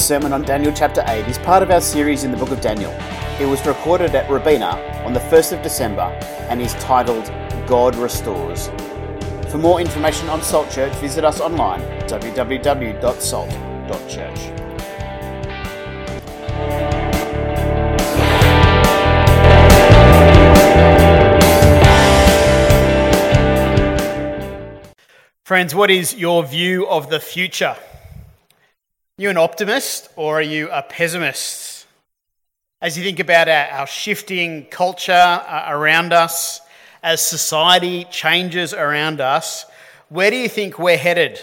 sermon on Daniel chapter 8 is part of our series in the book of Daniel. It was recorded at Robina on the 1st of December and is titled God Restores. For more information on Salt Church, visit us online at www.salt.church. Friends, what is your view of the future? Are you an optimist or are you a pessimist? As you think about our shifting culture around us, as society changes around us, where do you think we're headed?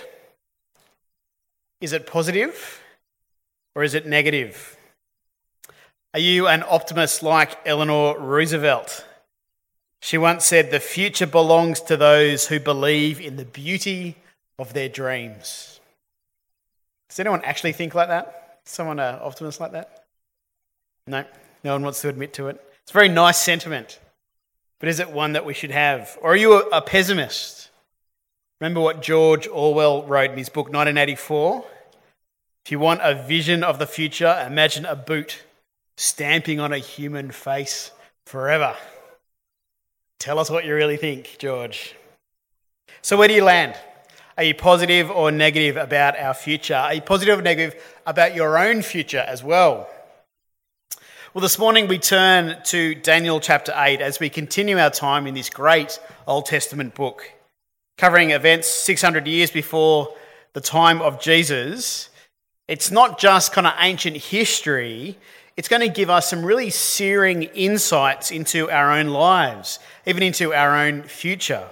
Is it positive or is it negative? Are you an optimist like Eleanor Roosevelt? She once said, "The future belongs to those who believe in the beauty of their dreams." Does anyone actually think like that? Someone an optimist like that? No one wants to admit to it. It's a very nice sentiment, but is it one that we should have? Or are you a pessimist? Remember what George Orwell wrote in his book 1984? If you want a vision of the future, imagine a boot stamping on a human face forever. Tell us what you really think, George. So where do you land? Are you positive or negative about our future? Are you positive or negative about your own future as well? Well, this morning we turn to Daniel chapter 8 as we continue our time in this great Old Testament book, covering events 600 years before the time of Jesus. It's not just kind of ancient history. It's going to give us some really searing insights into our own lives, even into our own future.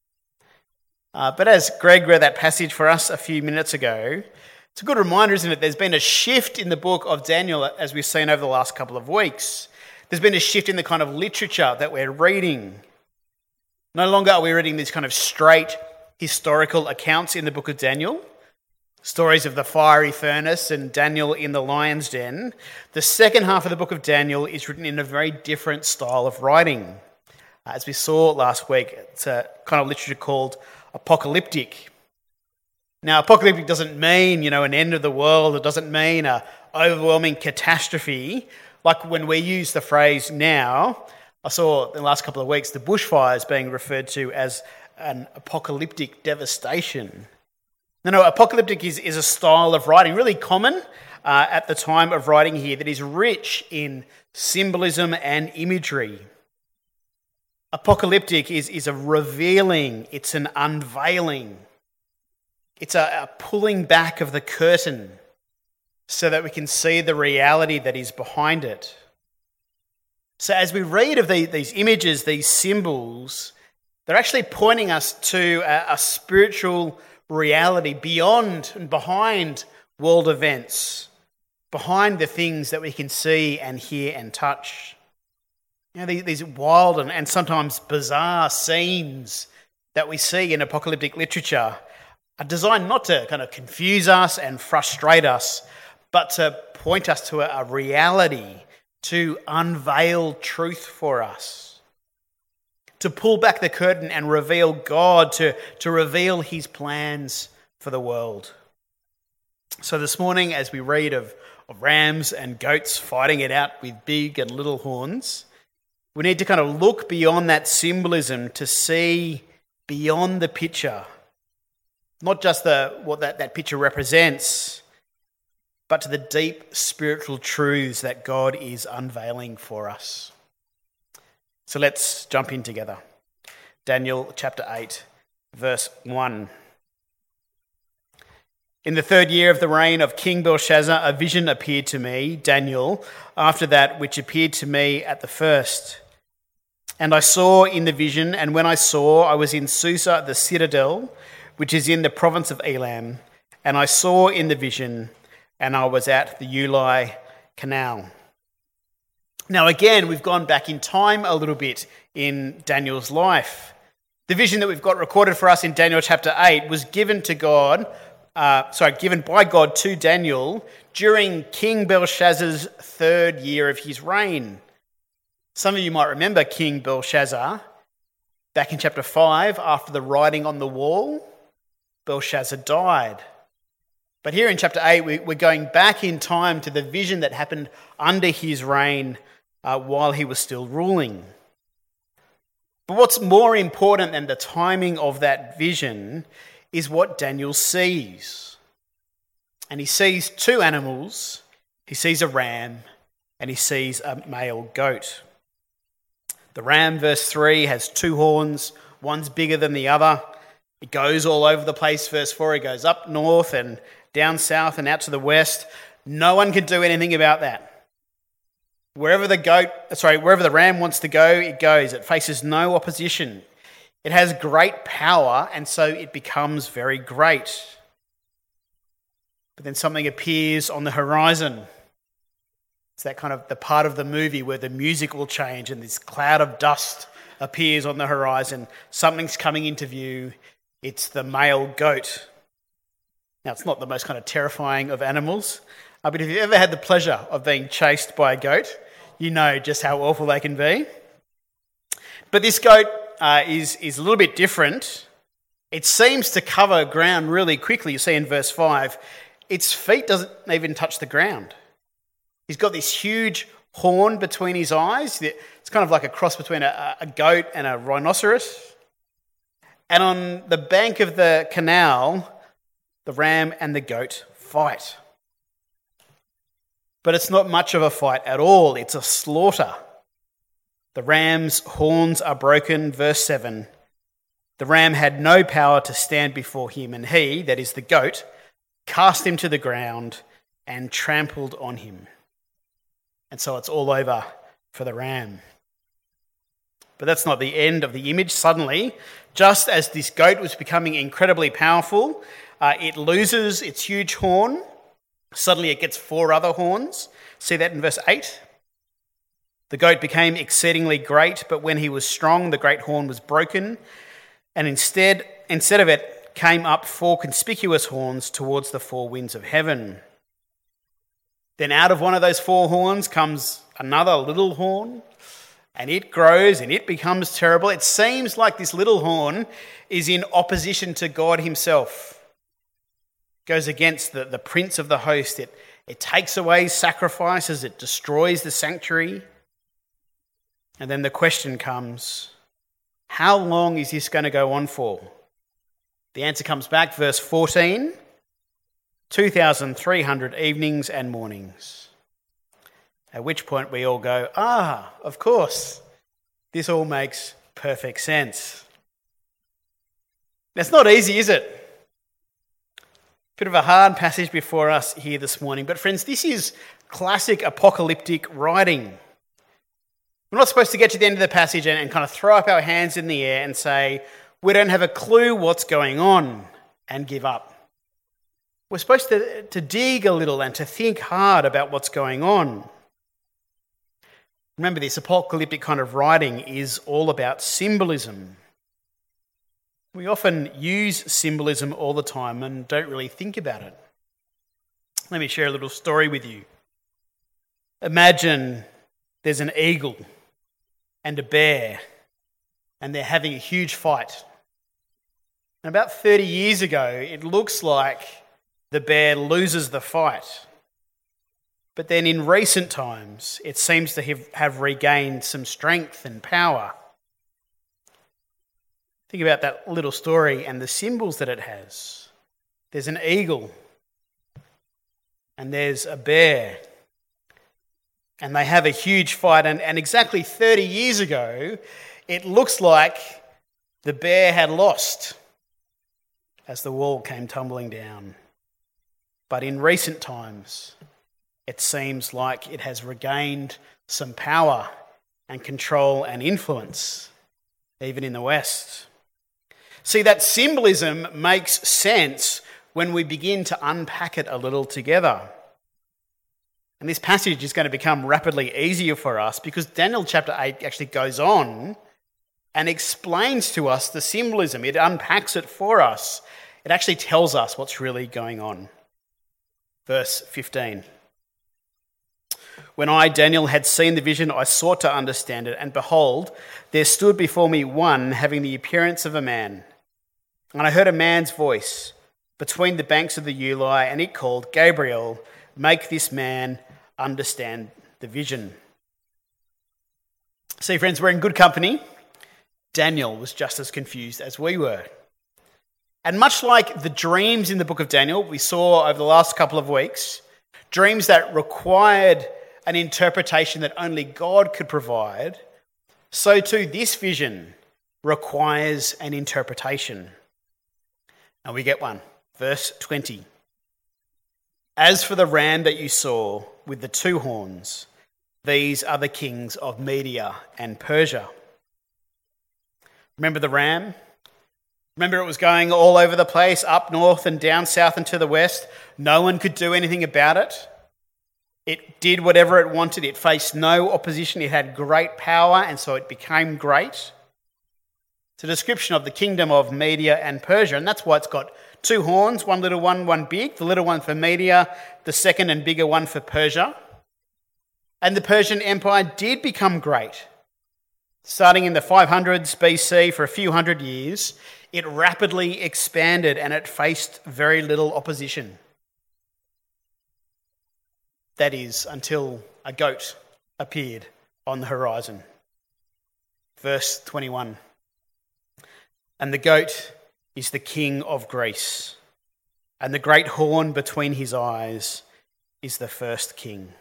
But as Greg read that passage for us a few minutes ago, it's a good reminder, isn't it? There's been a shift in the book of Daniel, as we've seen over the last couple of weeks. There's been a shift in the kind of literature that we're reading. No longer are we reading these kind of straight historical accounts in the book of Daniel. Stories of the fiery furnace and Daniel in the lion's den. The second half of the book of Daniel is written in a very different style of writing. As we saw last week, it's a kind of literature called apocalyptic. Now, apocalyptic doesn't mean, an end of the world. It doesn't mean an overwhelming catastrophe. Like when we use the phrase now, I saw in the last couple of weeks the bushfires being referred to as an apocalyptic devastation. No, apocalyptic is a style of writing, really common at the time of writing here, that is rich in symbolism and imagery. Apocalyptic is a revealing, it's an unveiling. It's a pulling back of the curtain so that we can see the reality that is behind it. So as we read of these images, these symbols, they're actually pointing us to a spiritual reality beyond and behind world events, behind the things that we can see and hear and touch. These wild and sometimes bizarre scenes that we see in apocalyptic literature are designed not to kind of confuse us and frustrate us, but to point us to a reality, to unveil truth for us. To pull back the curtain and reveal God, to reveal his plans for the world. So this morning, as we read of rams and goats fighting it out with big and little horns, we need to kind of look beyond that symbolism to see beyond the picture. Not just what that picture represents, but to the deep spiritual truths that God is unveiling for us. So let's jump in together. Daniel chapter 8, verse 1. In the 3rd year of the reign of King Belshazzar, a vision appeared to me, Daniel, after that which appeared to me at the first. And I saw in the vision, and when I saw, I was in Susa, the citadel, which is in the province of Elam. And I saw in the vision, and I was at the Ulai Canal. Now again, we've gone back in time a little bit in Daniel's life. The vision that we've got recorded for us in Daniel chapter 8 was given by God to Daniel during King Belshazzar's 3rd year of his reign. Some of you might remember King Belshazzar. Back in chapter 5, after the writing on the wall, Belshazzar died. But here in chapter 8, we're going back in time to the vision that happened under his reign while he was still ruling. But what's more important than the timing of that vision is what Daniel sees. And he sees two animals. He sees a ram and he sees a male goat. The ram, verse 3, has two horns. One's bigger than the other. It goes all over the place, verse 4. It goes up north and down south and out to the west. No one can do anything about that. Wherever the ram wants to go, it goes. It faces no opposition. It has great power, and so it becomes very great. But then something appears on the horizon. It's that kind of the part of the movie where the music will change and this cloud of dust appears on the horizon. Something's coming into view. It's the male goat. Now, it's not the most kind of terrifying of animals, but if you've ever had the pleasure of being chased by a goat, you know just how awful they can be. But this goat is a little bit different. It seems to cover ground really quickly. You see in verse 5, its feet doesn't even touch the ground. He's got this huge horn between his eyes. It's kind of like a cross between a goat and a rhinoceros. And on the bank of the canal, the ram and the goat fight. But it's not much of a fight at all. It's a slaughter. The ram's horns are broken, verse 7. The ram had no power to stand before him, and he, that is the goat, cast him to the ground and trampled on him. And so it's all over for the ram. But that's not the end of the image. Suddenly, just as this goat was becoming incredibly powerful, it loses its huge horn. Suddenly it gets 4 other horns. See that in verse 8? The goat became exceedingly great, but when he was strong, the great horn was broken, and instead of it came up 4 conspicuous horns towards the 4 winds of heaven. Then out of one of those 4 horns comes another little horn, and it grows and it becomes terrible. It seems like this little horn is in opposition to God himself. It goes against the prince of the host. It takes away sacrifices. It destroys the sanctuary. And then the question comes, how long is this going to go on for? The answer comes back, verse 14, 2,300 evenings and mornings. At which point we all go, of course, this all makes perfect sense. It's not easy, is it? Bit of a hard passage before us here this morning. But friends, this is classic apocalyptic writing. We're not supposed to get to the end of the passage and kind of throw up our hands in the air and say, we don't have a clue what's going on, and give up. We're supposed to dig a little and to think hard about what's going on. Remember, this apocalyptic kind of writing is all about symbolism. We often use symbolism all the time and don't really think about it. Let me share a little story with you. Imagine there's an eagle and a bear, and they're having a huge fight. And about 30 years ago, it looks like the bear loses the fight. But then in recent times, it seems to have regained some strength and power. Think about that little story and the symbols that it has. There's an eagle and there's a bear, and they have a huge fight. And exactly 30 years ago, it looks like the bear had lost as the wall came tumbling down. But in recent times, it seems like it has regained some power and control and influence, even in the West. See, that symbolism makes sense when we begin to unpack it a little together. And this passage is going to become rapidly easier for us because Daniel chapter 8 actually goes on and explains to us the symbolism. It unpacks it for us. It actually tells us what's really going on. Verse 15. When I, Daniel, had seen the vision, I sought to understand it, and behold, there stood before me one having the appearance of a man. And I heard a man's voice between the banks of the Ulai, and it called, Gabriel, make this man understand the vision. See, friends, we're in good company. Daniel was just as confused as we were. And much like the dreams in the book of Daniel we saw over the last couple of weeks, dreams that required an interpretation that only God could provide, so too this vision requires an interpretation. And we get one. Verse 20. As for the ram that you saw with the two horns, these are the kings of Media and Persia. Remember the ram? Remember it was going all over the place, up north and down south and to the west. No one could do anything about it. It did whatever it wanted. It faced no opposition. It had great power, and so it became great. It's a description of the kingdom of Media and Persia, and that's why it's got two horns, one little one, one big. The little one for Media, the second and bigger one for Persia. And the Persian Empire did become great. Starting in the 500s BC for a few hundred years, it rapidly expanded and it faced very little opposition. That is, until a goat appeared on the horizon. Verse 21. And the goat is the king of Greece, and the great horn between his eyes is the first king.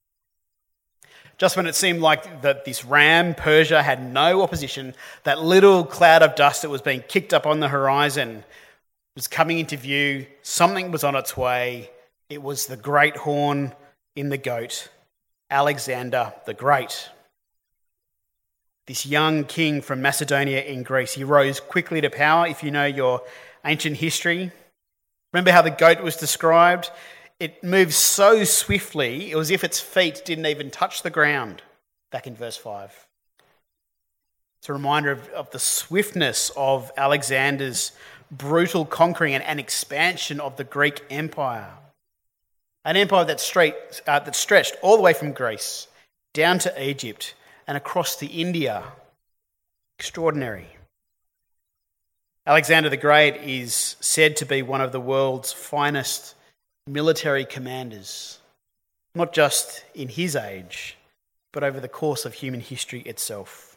Just when it seemed like that this ram, Persia, had no opposition, that little cloud of dust that was being kicked up on the horizon was coming into view. Something was on its way. It was the great horn in the goat, Alexander the Great. This young king from Macedonia in Greece, he rose quickly to power, if you know your ancient history. Remember how the goat was described? It moved so swiftly, it was as if its feet didn't even touch the ground, back in verse 5. It's a reminder of the swiftness of Alexander's brutal conquering and expansion of the Greek Empire. An empire that stretched all the way from Greece down to Egypt and across to India. Extraordinary. Alexander the Great is said to be one of the world's finest military commanders, not just in his age, but over the course of human history itself.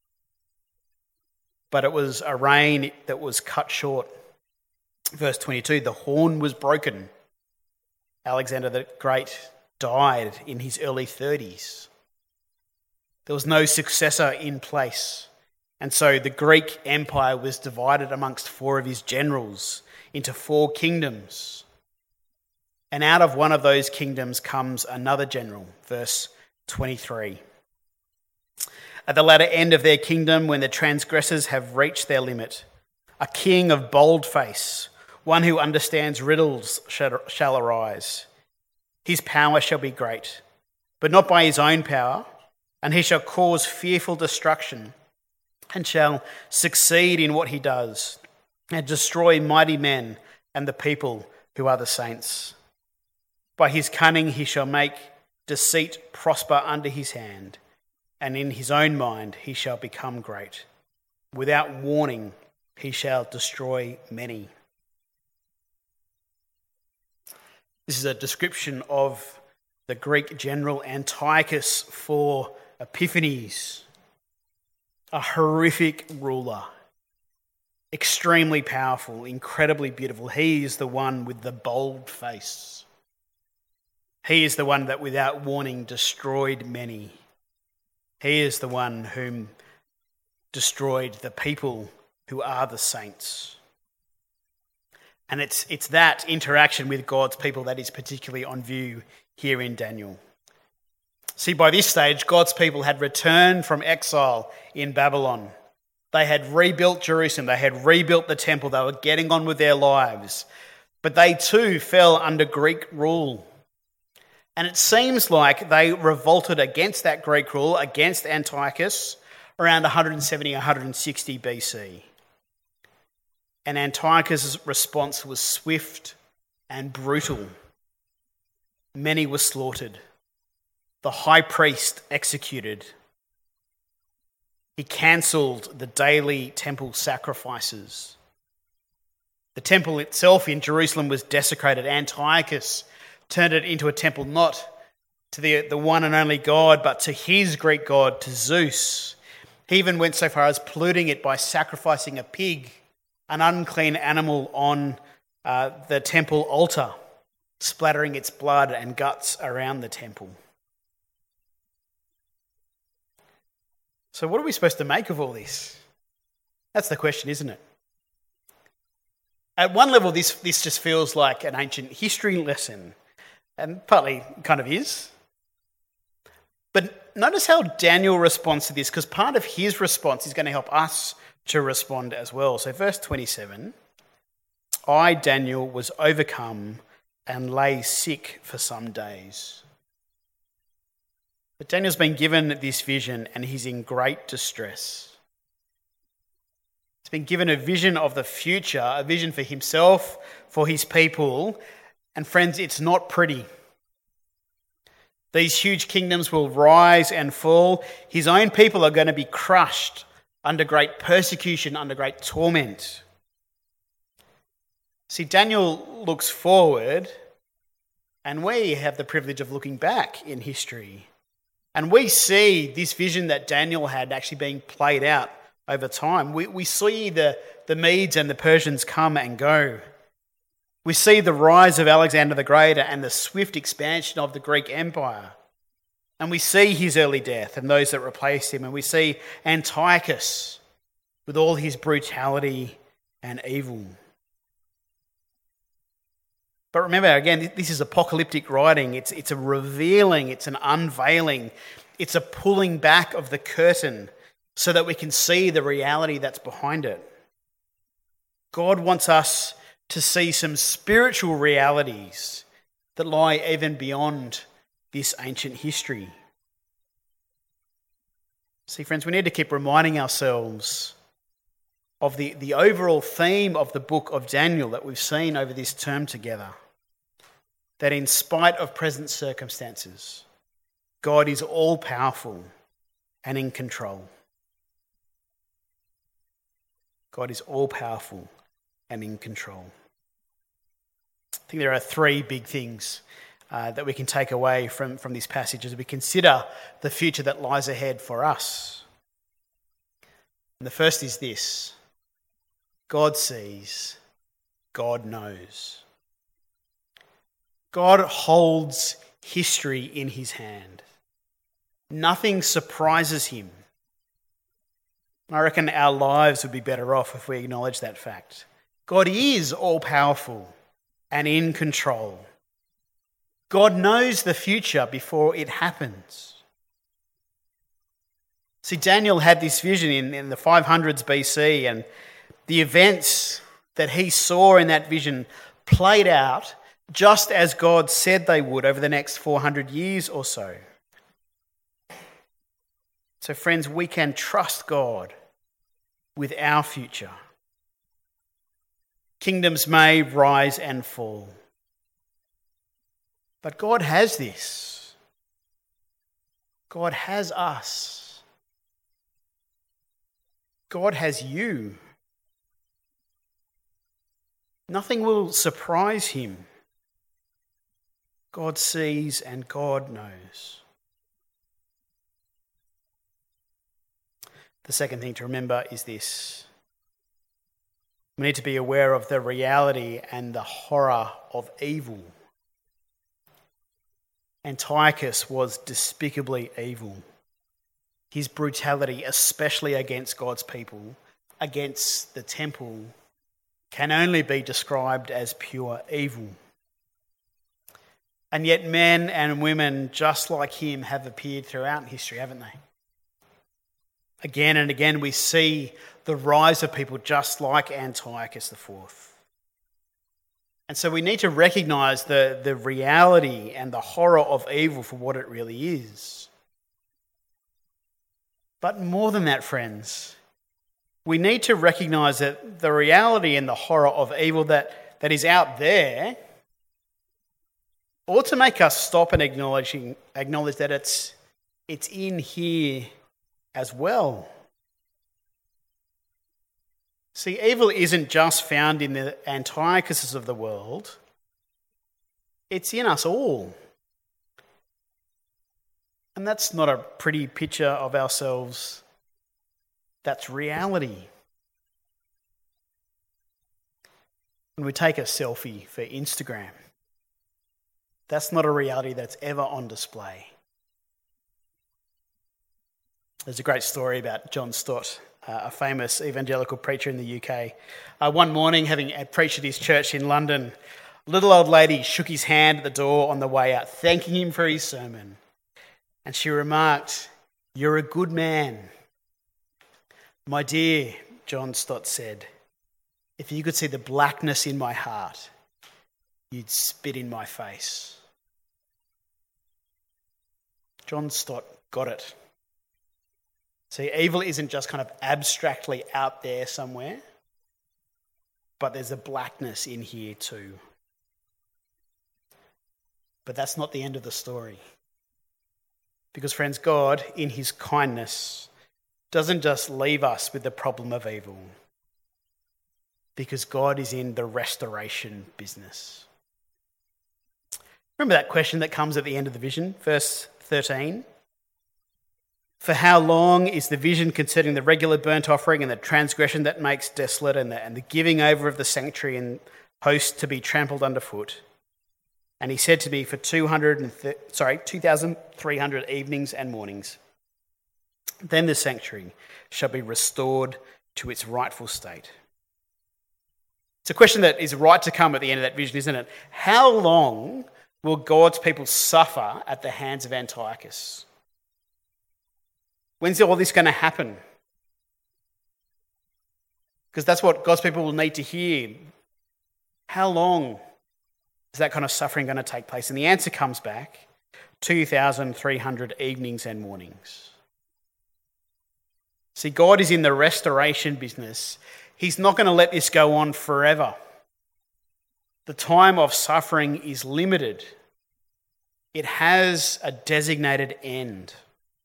But it was a reign that was cut short. Verse 22, the horn was broken. Alexander the Great died in his early 30s. There was no successor in place. And so the Greek Empire was divided amongst four of his generals into four kingdoms. And out of one of those kingdoms comes another general. Verse 23. At the latter end of their kingdom, when the transgressors have reached their limit, a king of bold face, one who understands riddles, shall arise. His power shall be great, but not by his own power, and he shall cause fearful destruction, and shall succeed in what he does, and destroy mighty men and the people who are the saints. By his cunning he shall make deceit prosper under his hand, and in his own mind he shall become great. Without warning he shall destroy many. This is a description of the Greek general Antiochus for Epiphanes, a horrific ruler, extremely powerful, incredibly beautiful. He is the one with the bold face. He is the one that without warning destroyed many. He is the one whom destroyed the people who are the saints. And it's that interaction with God's people that is particularly on view here in Daniel. See, by this stage, God's people had returned from exile in Babylon. They had rebuilt Jerusalem. They had rebuilt the temple. They were getting on with their lives. But they too fell under Greek rule. And it seems like they revolted against that Greek rule, against Antiochus, around 170, 160 BC. And Antiochus' response was swift and brutal. Many were slaughtered. The high priest executed. He cancelled the daily temple sacrifices. The temple itself in Jerusalem was desecrated. Antiochus turned it into a temple not to the one and only God, but to his Greek god, to Zeus. He even went so far as polluting it by sacrificing a pig, an unclean animal, on the temple altar, splattering its blood and guts around the temple. So what are we supposed to make of all this? That's the question, isn't it? At one level, this just feels like an ancient history lesson, and partly kind of is. But notice how Daniel responds to this, because part of his response is going to help us to respond as well. So verse 27, I, Daniel, was overcome and lay sick for some days. But Daniel's been given this vision and he's in great distress. He's been given a vision of the future, a vision for himself, for his people. And friends, it's not pretty. These huge kingdoms will rise and fall. His own people are going to be crushed under great persecution, under great torment. See, Daniel looks forward, and we have the privilege of looking back in history. And we see this vision that Daniel had actually being played out over time. We see the Medes and the Persians come and go. We see the rise of Alexander the Great and the swift expansion of the Greek Empire. And we see his early death and those that replaced him. And we see Antiochus with all his brutality and evil. But remember, again, this is apocalyptic writing. It's a revealing, it's an unveiling, it's a pulling back of the curtain so that we can see the reality that's behind it. God wants us to see some spiritual realities that lie even beyond this ancient history. See, friends, we need to keep reminding ourselves of the overall theme of the book of Daniel that we've seen over this term together. That in spite of present circumstances, God is all-powerful and in control. God is all-powerful and in control. I think there are three big things that we can take away from this passage as we consider the future that lies ahead for us. And the first is this: God sees, God knows. God holds history in his hand. Nothing surprises him. I reckon our lives would be better off if we acknowledge that fact. God is all-powerful and in control. God knows the future before it happens. See, Daniel had this vision in the 500s BC, and the events that he saw in that vision played out just as God said they would over the next 400 years or so. So friends, we can trust God with our future. Kingdoms may rise and fall, but God has this. God has us. God has you. Nothing will surprise him. God sees and God knows. The second thing to remember is this: we need to be aware of the reality and the horror of evil. Antiochus was despicably evil. His brutality, especially against God's people, against the temple, can only be described as pure evil. And yet men and women just like him have appeared throughout history, haven't they? Again and again we see the rise of people just like Antiochus IV. And so we need to recognise the reality and the horror of evil for what it really is. But more than that, friends, we need to recognise that the reality and the horror of evil that is out there ought to make us stop and acknowledge that it's in here as well. See, evil isn't just found in the Antiochuses of the world, it's in us all. And that's not a pretty picture of ourselves, that's reality. When we take a selfie for Instagram, that's not a reality that's ever on display. There's a great story about John Stott, a famous evangelical preacher in the UK. One morning, having preached at his church in London, a little old lady shook his hand at the door on the way out, thanking him for his sermon. And she remarked, "You're a good man." "My dear," John Stott said, "if you could see the blackness in my heart, you'd spit in my face." John Stott got it. See, evil isn't just kind of abstractly out there somewhere, but there's a blackness in here too. But that's not the end of the story. Because, friends, God, in his kindness, doesn't just leave us with the problem of evil, because God is in the restoration business. Remember that question that comes at the end of the vision, verse 13? "For how long is the vision concerning the regular burnt offering and the transgression that makes desolate and the giving over of the sanctuary and host to be trampled underfoot?" And he said to me, "For 2,300 evenings and mornings. Then the sanctuary shall be restored to its rightful state." It's a question that is right to come at the end of that vision, isn't it? How long will God's people suffer at the hands of Antiochus? When's all this going to happen? Because that's what God's people will need to hear. How long is that kind of suffering going to take place? And the answer comes back, 2,300 evenings and mornings. See, God is in the restoration business. He's not going to let this go on forever. The time of suffering is limited. It has a designated end.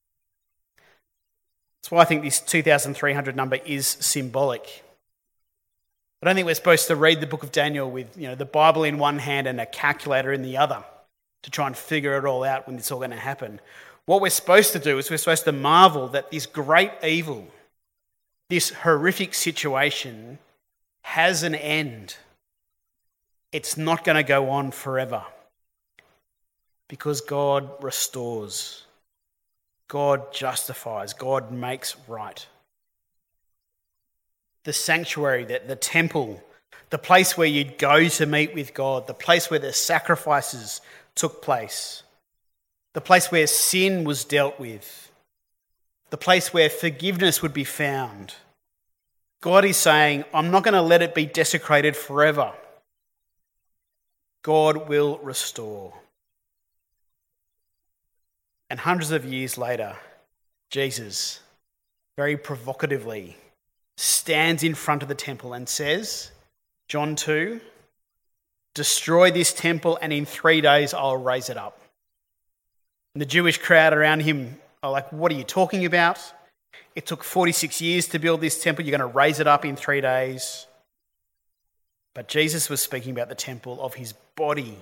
That's why I think this 2,300 number is symbolic. I don't think we're supposed to read the book of Daniel with, the Bible in one hand and a calculator in the other to try and figure it all out when it's all going to happen. What we're supposed to do is we're supposed to marvel that this great evil, this horrific situation, has an end. It's not going to go on forever because God restores, God justifies, God makes right. The sanctuary, the temple, the place where you'd go to meet with God, the place where the sacrifices took place, the place where sin was dealt with, the place where forgiveness would be found. God is saying, I'm not going to let it be desecrated forever. God will restore. And hundreds of years later, Jesus, very provocatively, stands in front of the temple and says, John 2, "Destroy this temple and in 3 days I'll raise it up." And the Jewish crowd around him are like, "What are you talking about? It took 46 years to build this temple. You're going to raise it up in 3 days." But Jesus was speaking about the temple of his body.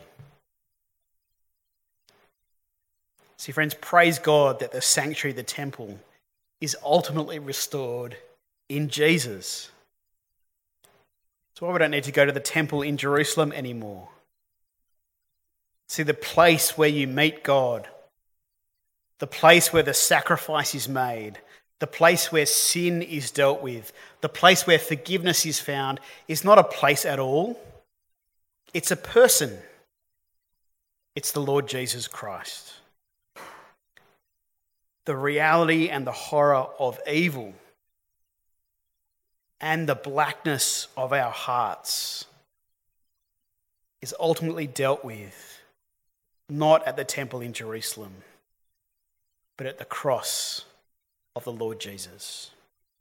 See, friends, praise God that the sanctuary, the temple, is ultimately restored in Jesus. That's why we don't need to go to the temple in Jerusalem anymore. See, the place where you meet God, the place where the sacrifice is made, the place where sin is dealt with, the place where forgiveness is found, is not a place at all. It's a person. It's the Lord Jesus Christ. The reality and the horror of evil and the blackness of our hearts is ultimately dealt with not at the temple in Jerusalem, but at the cross of the Lord Jesus.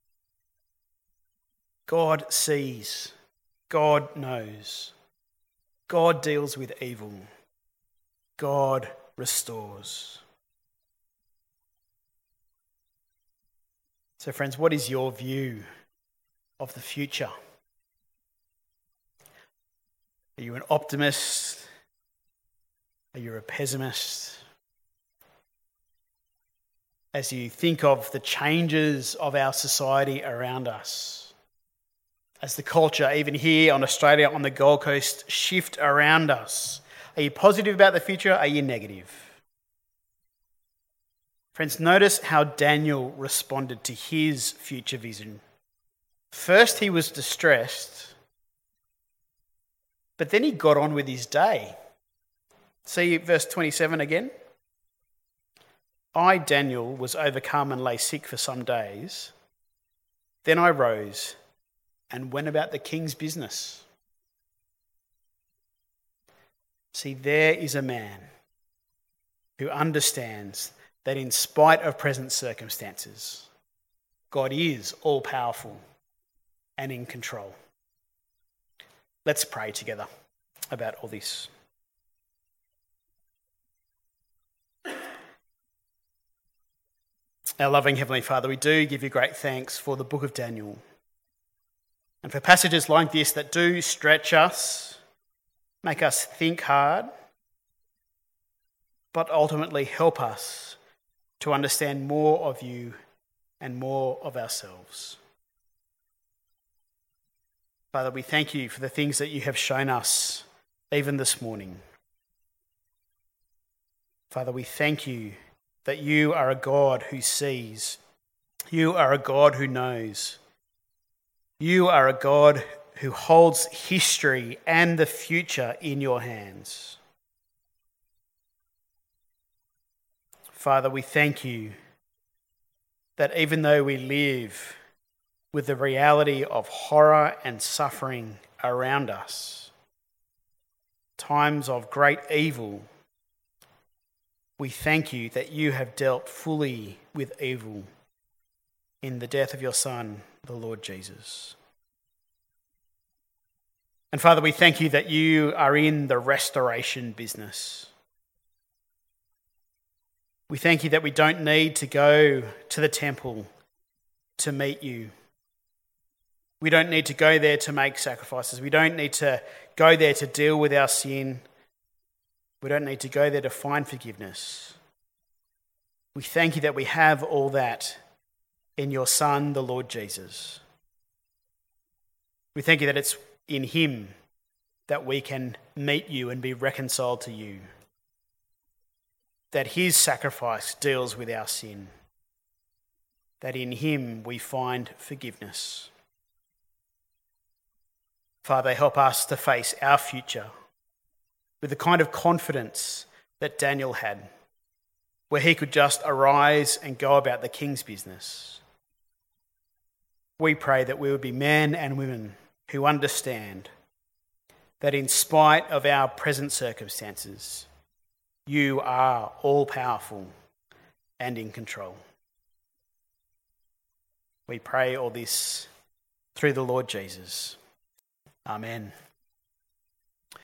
God sees, God knows, God deals with evil, God restores. So friends, what is your view of the future? Are you an optimist? Are you a pessimist? As you think of the changes of our society around us, as the culture, even here on Australia, on the Gold Coast, shift around us, are you positive about the future? Are you negative? Friends, notice how Daniel responded to his future vision. First, he was distressed, but then he got on with his day. See verse 27 again. I, Daniel, was overcome and lay sick for some days. Then I rose and went about the king's business. See, there is a man who understands that in spite of present circumstances, God is all-powerful and in control. Let's pray together about all this. Our loving Heavenly Father, we do give you great thanks for the book of Daniel and for passages like this that do stretch us, make us think hard, but ultimately help us to understand more of you and more of ourselves. Father, we thank you for the things that you have shown us even this morning. Father, we thank you that you are a God who sees. You are a God who knows. You are a God who holds history and the future in your hands. Father, we thank you that even though we live with the reality of horror and suffering around us, times of great evil, we thank you that you have dealt fully with evil in the death of your Son, the Lord Jesus. And Father, we thank you that you are in the restoration business. We thank you that we don't need to go to the temple to meet you. We don't need to go there to make sacrifices. We don't need to go there to deal with our sin. We don't need to go there to find forgiveness. We thank you that we have all that in your Son, the Lord Jesus. We thank you that it's in him that we can meet you and be reconciled to you. That his sacrifice deals with our sin. That in him we find forgiveness. Father, help us to face our future with the kind of confidence that Daniel had, where he could just arise and go about the king's business. We pray that we would be men and women who understand that in spite of our present circumstances, you are all-powerful and in control. We pray all this through the Lord Jesus. Amen.